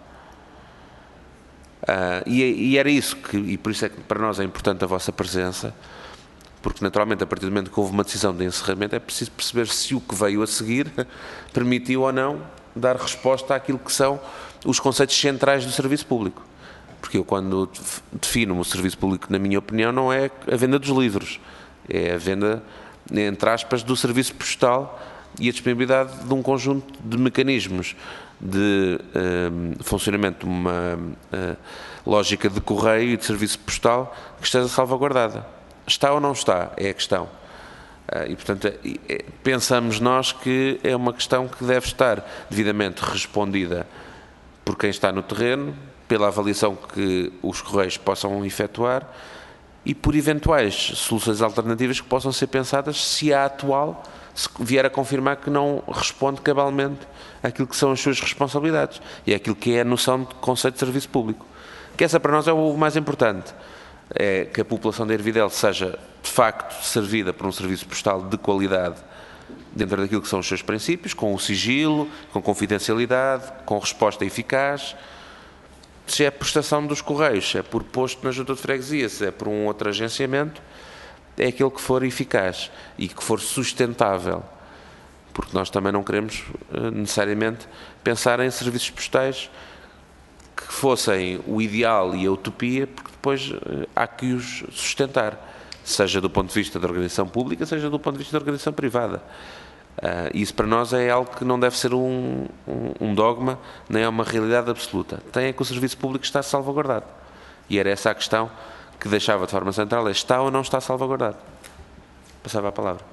E era isso, e por isso é que para nós é importante a vossa presença, porque naturalmente, a partir do momento que houve uma decisão de encerramento, é preciso perceber se o que veio a seguir permitiu ou não dar resposta àquilo que são os conceitos centrais do serviço público. Porque eu, quando defino o serviço público, na minha opinião, não é a venda dos livros, é a venda, entre aspas, do serviço postal e a disponibilidade de um conjunto de mecanismos de funcionamento de uma lógica de correio e de serviço postal que esteja salvaguardada. Está ou não está? É a questão. E, portanto, pensamos nós que é uma questão que deve estar devidamente respondida por quem está no terreno, pela avaliação que os Correios possam efetuar e por eventuais soluções alternativas que possam ser pensadas se a atual se vier a confirmar que não responde cabalmente àquilo que são as suas responsabilidades e àquilo que é a noção de conceito de serviço público. Que essa para nós é o mais importante, é que a população de Ervidel seja de facto servida por um serviço postal de qualidade dentro daquilo que são os seus princípios, com o sigilo, com confidencialidade, com resposta eficaz. Se é prestação dos Correios, se é por posto na Junta de Freguesia, se é por um outro agenciamento, é aquele que for eficaz e que for sustentável. Porque nós também não queremos necessariamente pensar em serviços postais que fossem o ideal e a utopia, porque depois há que os sustentar, seja do ponto de vista da organização pública, seja do ponto de vista da organização privada. Isso para nós é algo que não deve ser um dogma, nem é uma realidade absoluta. Tem é que o serviço público está salvaguardado. E era essa a questão que deixava de forma central, é está ou não está salvaguardado. Passava a palavra.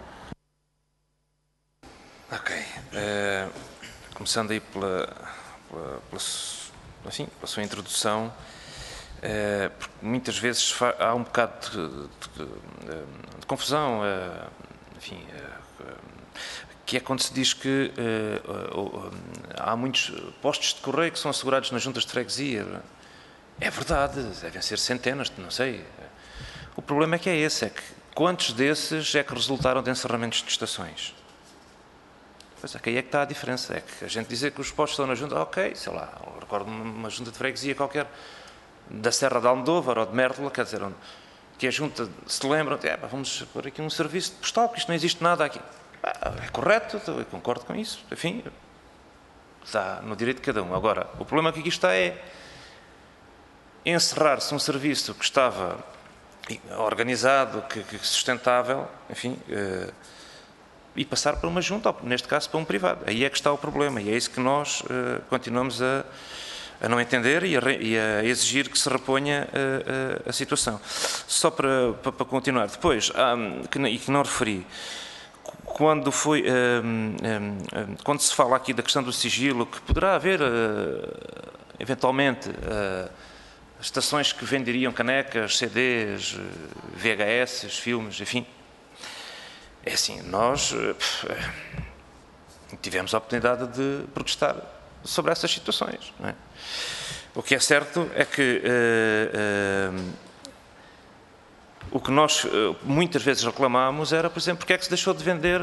Ok. Começando aí pela sua introdução, porque muitas vezes há um bocado de confusão, enfim, que é quando se diz que há muitos postos de correio que são assegurados nas juntas de freguesia. É verdade, devem ser centenas, não sei. O problema é que quantos desses é que resultaram de encerramentos de estações? Pois é, que aí é que está a diferença. É que a gente dizer que os postos estão na junta, ok, sei lá, eu recordo-me uma junta de freguesia qualquer, da Serra de Almodóvar ou de Mértola, quer dizer, que a junta se lembra, vamos pôr aqui um serviço postal, porque isto não existe nada aqui. É correto, eu concordo com isso, enfim, está no direito de cada um. Agora, o problema que aqui está é encerrar-se um serviço que estava organizado, que sustentável, enfim, e passar para uma junta, ou neste caso para um privado. Aí é que está o problema, e é isso que nós continuamos a não entender e a exigir que se reponha a situação. Só para continuar, depois, e que não referi, quando se fala aqui da questão do sigilo, que poderá haver, eventualmente, estações que venderiam canecas, CDs, VHS, filmes, enfim. É assim, nós tivemos a oportunidade de protestar sobre essas situações, não é? O que é certo é que o que nós muitas vezes reclamámos era, por exemplo, porque é que se deixou de vender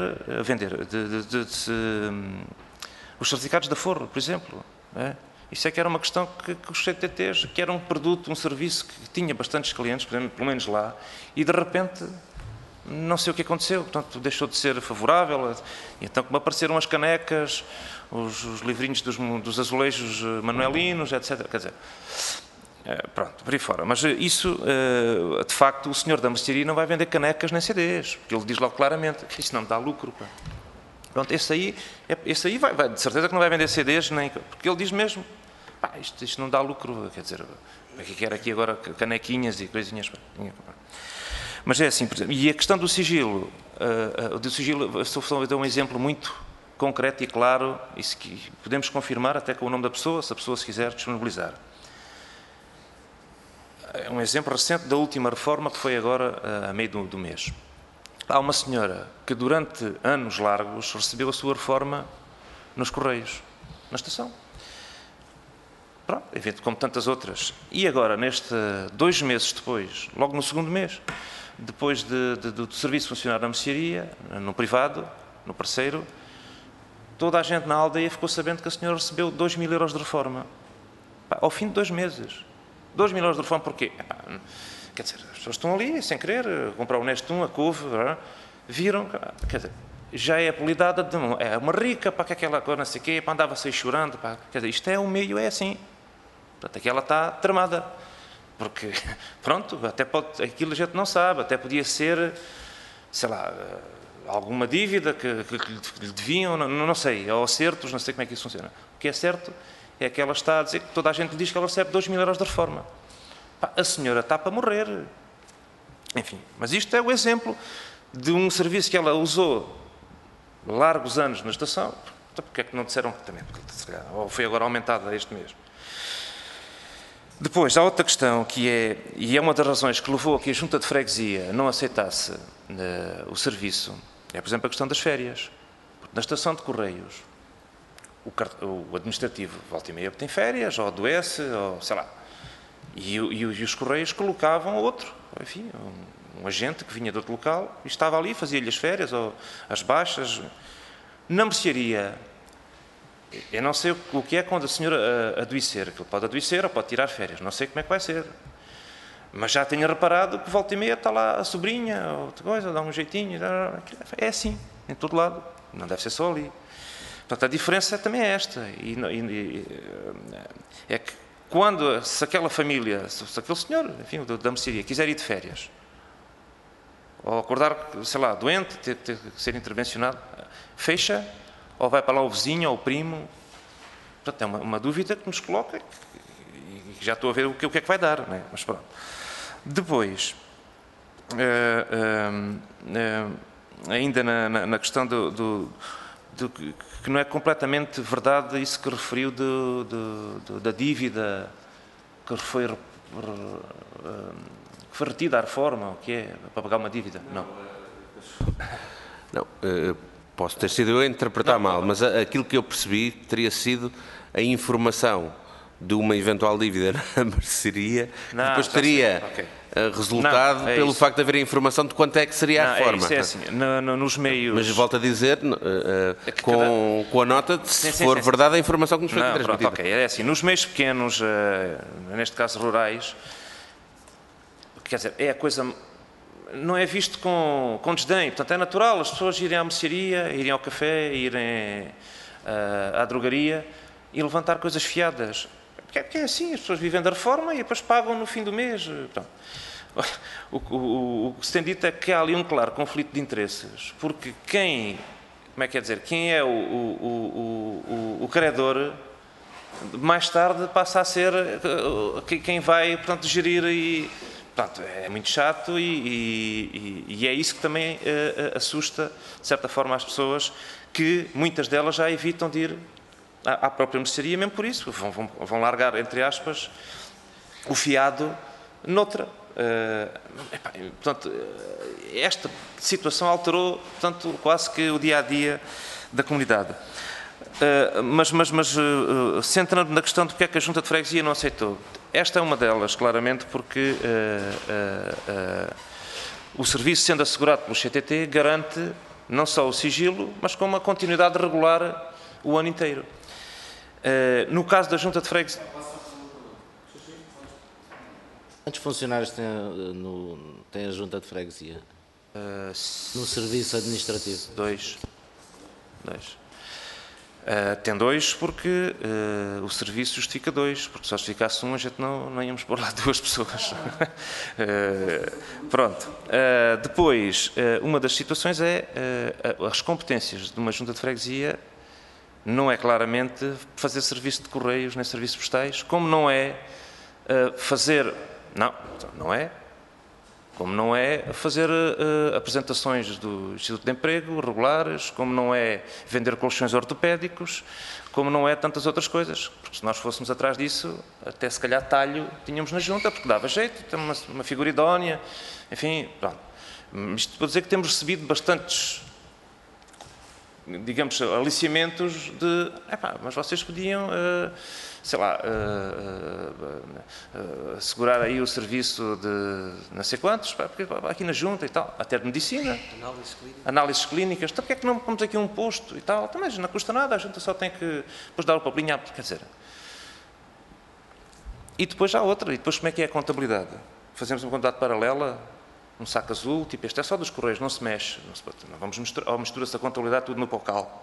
os certificados de aforro, por exemplo, não é? Isso é que era uma questão que os CTTs, que era um produto, um serviço que tinha bastantes clientes, por exemplo, pelo menos lá, e de repente não sei o que aconteceu, portanto deixou de ser favorável, e então como apareceram as canecas, os livrinhos dos azulejos manuelinos, etc. Quer dizer, pronto, por aí fora. Mas isso, de facto, o senhor da mercearia não vai vender canecas nem CDs, porque ele diz logo claramente que isso não dá lucro. Pá. Pronto, esse aí vai, de certeza que não vai vender CDs, nem, porque ele diz mesmo, pá, isto não dá lucro, quer dizer, o que quer aqui agora canequinhas e coisinhas. Mas é assim, por exemplo, e a questão do sigilo, eu dou um exemplo muito concreto e claro, isso que podemos confirmar até com o nome da pessoa, se a pessoa se quiser disponibilizar. É um exemplo recente da última reforma que foi agora a meio do mês. Há uma senhora que durante anos largos recebeu a sua reforma nos Correios, na estação. Pronto, evento como tantas outras. E agora, 2 meses depois, logo no segundo mês, depois do serviço funcionar na mercearia, no privado, no parceiro, toda a gente na aldeia ficou sabendo que a senhora recebeu 2.000 euros de reforma. Ao fim de 2 meses. 2.000 euros de reforma porquê? Quer dizer, as pessoas estão ali, sem querer, comprar o Nestum, a couve, viram, quer dizer, já é apelidada de é uma rica, para que aquela coisa, não sei o quê, andava-se aí chorando, quer dizer, isto é um meio, é assim. Portanto, aqui ela está tramada. Porque, pronto, até pode, aquilo a gente não sabe, até podia ser, sei lá, alguma dívida que lhe deviam, não sei, ou acertos, não sei como é que isso funciona. O que é certo é que ela está a dizer que toda a gente lhe diz que ela recebe 2.000 euros de reforma. A senhora está para morrer. Enfim, mas isto é o exemplo de um serviço que ela usou largos anos na estação. Então, porque é que não disseram que também, ou foi agora aumentada este mês? Depois, há outra questão que e é uma das razões que levou a que a Junta de Freguesia não aceitasse o serviço, é, por exemplo, a questão das férias. Porque na estação de Correios, o administrativo volta e meia tem férias, ou adoece, ou sei lá. E os Correios colocavam outro, enfim, um agente que vinha de outro local e estava ali, fazia-lhe as férias, ou as baixas. Na mercearia, eu não sei o que é quando a senhora adoecer, que ele pode adoecer ou pode tirar férias, não sei como é que vai ser. Mas já tenho reparado que volta e meia está lá a sobrinha, ou outra coisa, dá um jeitinho, é assim, em todo lado, não deve ser só ali. Portanto, a diferença também é esta, é que se aquela família, se aquele senhor, enfim, da mercearia, quiser ir de férias, ou acordar, sei lá, doente, ter que ser intervencionado, fecha, ou vai para lá o vizinho ou o primo. Portanto, é uma dúvida que nos coloca e já estou a ver o que é que vai dar, não é? Mas pronto. Depois, ainda na questão que não é completamente verdade isso que referiu da dívida que foi retida à reforma, o que é para pagar uma dívida. Não. Não, posso ter sido eu a interpretar mal, mas aquilo que eu percebi teria sido a informação de uma eventual dívida na mercearia, Não, depois já teria sei, ok. resultado Não, é pelo isso. facto de haver informação de quanto é que seria Não, a forma. isso é assim, nos meios... Mas volto a dizer, que com a nota, de, se Sim, for sim. verdade a informação que nos foi Não, pronto, transmitida. ok, é assim, nos meios pequenos, neste caso rurais, quer dizer, é a coisa... Não é visto com desdém, portanto é natural as pessoas irem à mercearia, irem ao café, irem à drogaria e levantar coisas fiadas. Porque é assim, as pessoas vivem da reforma e depois pagam no fim do mês. Portanto, o que se tem dito é que há ali um claro conflito de interesses, porque quem é o credor, mais tarde passa a ser quem vai, portanto, gerir e... Portanto, é muito chato e é isso que também assusta, de certa forma, as pessoas, que muitas delas já evitam de ir à própria mercearia, mesmo por isso, vão largar, entre aspas, o fiado noutra. Portanto, esta situação alterou, portanto, quase que o dia-a-dia da comunidade. Mas centrando na questão de porque é que a Junta de Freguesia não aceitou. Esta é uma delas, claramente, porque o serviço, sendo assegurado pelo CTT, garante não só o sigilo, mas com uma continuidade regular o ano inteiro. No caso da Junta de Freguesia... Quantos funcionários tem a Junta de Freguesia? No serviço administrativo? Dois. Tem dois porque o serviço justifica dois, porque se só justificasse um a gente não íamos pôr lá duas pessoas. Pronto. Depois, uma das situações é as competências de uma junta de freguesia não é claramente fazer serviço de correios nem serviços postais, como não é fazer... Não é. Como não é fazer apresentações do Instituto de Emprego regulares, como não é vender colchões ortopédicos, como não é tantas outras coisas. Porque se nós fôssemos atrás disso, até se calhar talho tínhamos na junta, porque dava jeito, temos uma figura idónea, enfim, pronto. Isto para dizer que temos recebido bastantes, digamos, aliciamentos de, mas vocês podiam... sei lá, assegurar aí o serviço de não sei quantos, porque aqui na junta e tal, até de medicina, análises clínicas, então porque é que não pomos aqui um posto e tal, mas não custa nada, a junta só tem que depois dar o papelinho, quer dizer. E depois há outra, e depois como é que é a contabilidade? Fazemos uma contabilidade paralela, um saco azul, tipo este é só dos correios, não se mexe, não vamos misturar, ou mistura-se a contabilidade tudo no bocal.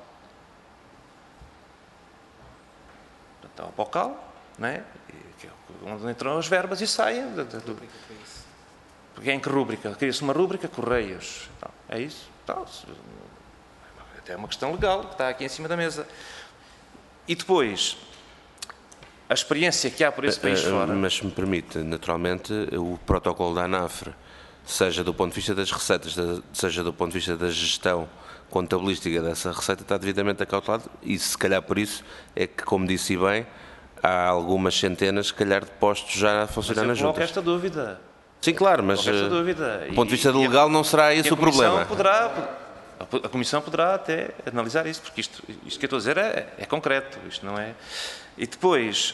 Então, o bocal, né? Onde entram as verbas e saem. Porque é em que rúbrica? Cria-se uma rúbrica, correios. Então, é isso? Então, até é uma questão legal que está aqui em cima da mesa. E depois, a experiência que há por esse país fora... Mas se me permite, naturalmente, o protocolo da ANAFRE, seja do ponto de vista das receitas, seja do ponto de vista da gestão contabilística dessa receita, está devidamente acautelado e se calhar por isso é que, como disse bem, há algumas centenas, se calhar, de postos já a funcionar nas juntas. Esta dúvida. Sim, claro, mas do ponto de vista legal não será esse o problema. A Comissão poderá até analisar isso, porque isto que eu estou a dizer é concreto, isto não é... E depois...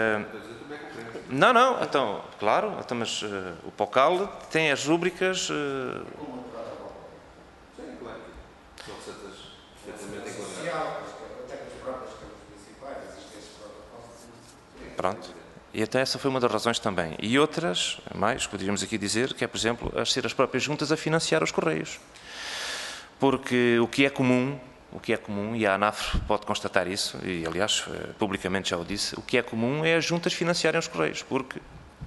Não, então, claro, então, mas o POCAL tem as rúbricas... Pronto. E até essa foi uma das razões também. E outras, mais, poderíamos aqui dizer, que é, por exemplo, ser as próprias juntas a financiar os correios. Porque o que é comum, e a ANAFRE pode constatar isso, e aliás, publicamente já o disse, o que é comum é as juntas financiarem os correios, porque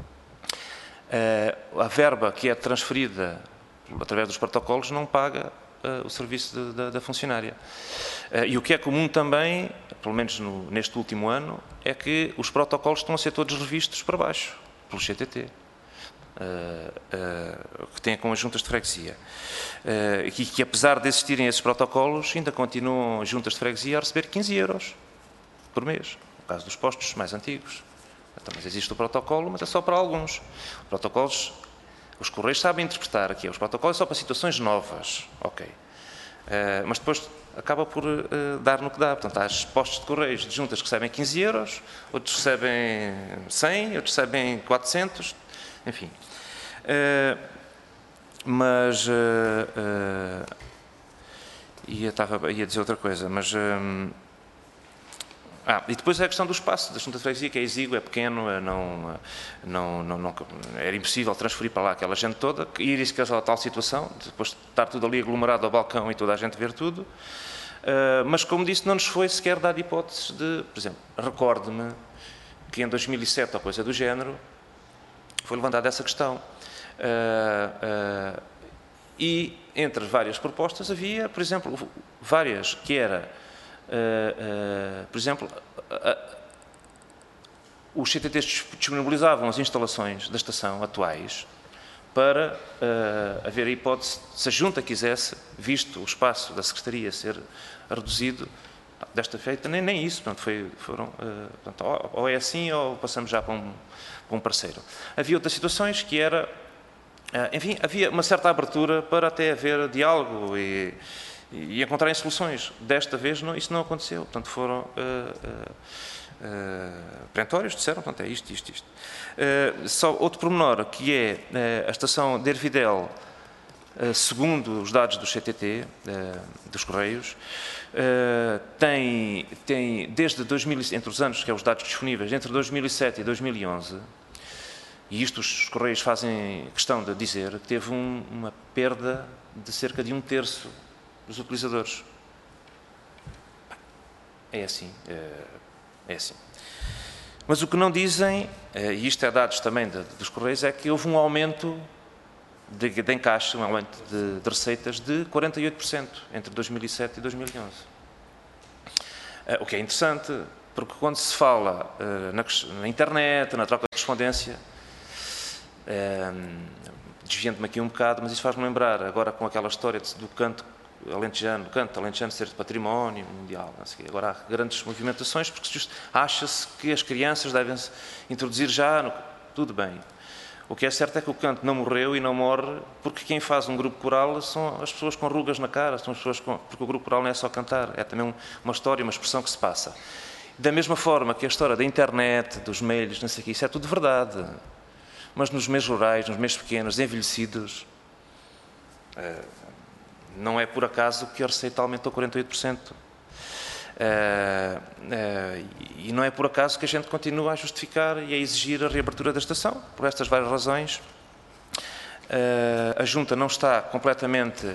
a verba que é transferida através dos protocolos não paga o serviço da funcionária. E o que é comum também, pelo menos neste último ano, é que os protocolos estão a ser todos revistos para baixo, pelo CTT, que tem com as juntas de freguesia. E que apesar de existirem esses protocolos, ainda continuam as juntas de freguesia a receber 15 euros por mês, no caso dos postos mais antigos. Então, mas existe o protocolo, mas é só para alguns. Protocolos, os correios sabem interpretar aqui, os protocolos são para situações novas, ok. Mas depois acaba por dar no que dá. Portanto, há postos de correios de juntas que recebem 15 euros, outros recebem 100, outros recebem 400, enfim. Mas ia dizer outra coisa, mas e depois é a questão do espaço da Junta de Freguesia, que é exíguo, é pequeno, era impossível transferir para lá aquela gente toda, ir a tal situação, depois de estar tudo ali aglomerado ao balcão e toda a gente ver tudo. Mas, como disse, não nos foi sequer dado hipóteses de, por exemplo, recordo-me que em 2007, ou coisa do género, foi levantada essa questão. E entre várias propostas havia, por exemplo, várias que era, por exemplo, os CTTs disponibilizavam as instalações da estação atuais para haver a hipótese, se a Junta quisesse, visto o espaço da Secretaria ser reduzido, desta feita, nem isso, portanto, portanto, ou é assim ou passamos já para um parceiro. Havia outras situações que era, enfim, havia uma certa abertura para até haver diálogo e encontrarem soluções. Desta vez isso não aconteceu, portanto foram perentórios, disseram, portanto é isto. Só outro pormenor, que é a estação de Ervidel, segundo os dados do CTT, dos Correios, tem desde 2000, entre os anos, que é os dados disponíveis, entre 2007 e 2011, e isto os Correios fazem questão de dizer, que teve uma perda de cerca de 1/3 dos utilizadores. É assim. Mas o que não dizem, e isto é dados também dos Correios, é que houve um aumento de encaixe, um aumento de receitas de 48% entre 2007 e 2011. O que é interessante, porque quando se fala na internet, na troca de correspondência, desviando-me aqui um bocado, mas isso faz-me lembrar, agora com aquela história do canto alentejano ser de património mundial, não sei, agora há grandes movimentações, porque acha-se que as crianças devem se introduzir já, tudo bem. O que é certo é que o canto não morreu e não morre, porque quem faz um grupo coral são as pessoas com rugas na cara, são as pessoas porque o grupo coral não é só cantar, é também uma história, uma expressão que se passa. Da mesma forma que a história da internet, dos meios, não sei o que, isso é tudo verdade. Mas nos meios rurais, nos meios pequenos, envelhecidos, não é por acaso que a receita aumentou 48%. E não é por acaso que a gente continua a justificar e a exigir a reabertura da estação, por estas várias razões. A Junta não está completamente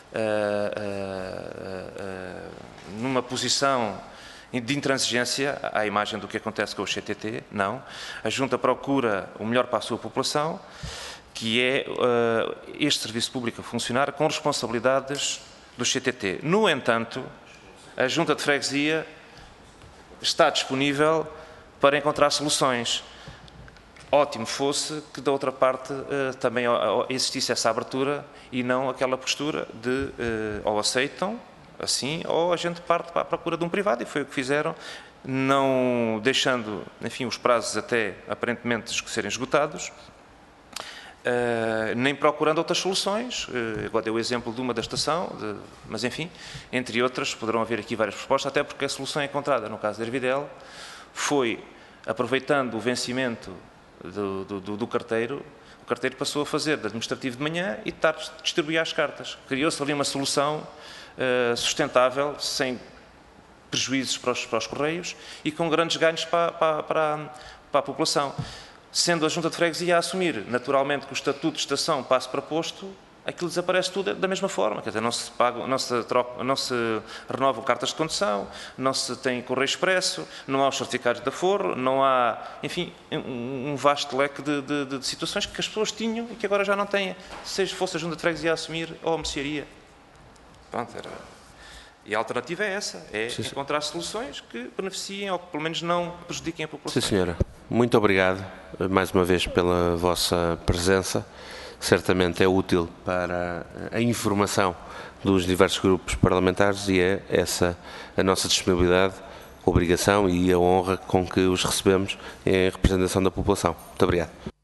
numa posição de intransigência à imagem do que acontece com o CTT, não. A Junta procura o melhor para a sua população, que é este serviço público a funcionar com responsabilidades do CTT. No entanto, a Junta de Freguesia está disponível para encontrar soluções. Ótimo fosse que da outra parte também existisse essa abertura e não aquela postura de ou aceitam assim ou a gente parte para a procura de um privado, e foi o que fizeram, não deixando, enfim, os prazos até aparentemente serem esgotados, nem procurando outras soluções. Agora dei o exemplo de uma da estação, mas enfim, entre outras, poderão haver aqui várias propostas, até porque a solução encontrada no caso de Ervidel foi, aproveitando o vencimento do carteiro, o carteiro passou a fazer de administrativo de manhã e de tarde distribuía as cartas. Criou-se ali uma solução sustentável, sem prejuízos para os Correios e com grandes ganhos para a população. Sendo a Junta de Freguesia a assumir, naturalmente, que o estatuto de estação passe para posto, aquilo desaparece tudo da mesma forma. Quer dizer, não se renovam cartas de condução, não se tem correio expresso, não há os certificados de aforro, não há, enfim, um vasto leque de situações que as pessoas tinham e que agora já não têm, seja fosse a Junta de Freguesia a assumir ou a mercearia. Pronto, e a alternativa é essa, encontrar soluções que beneficiem ou que pelo menos não prejudiquem a população. Sim, senhora. Muito obrigado mais uma vez pela vossa presença. Certamente é útil para a informação dos diversos grupos parlamentares e é essa a nossa disponibilidade, obrigação e a honra com que os recebemos em representação da população. Muito obrigado.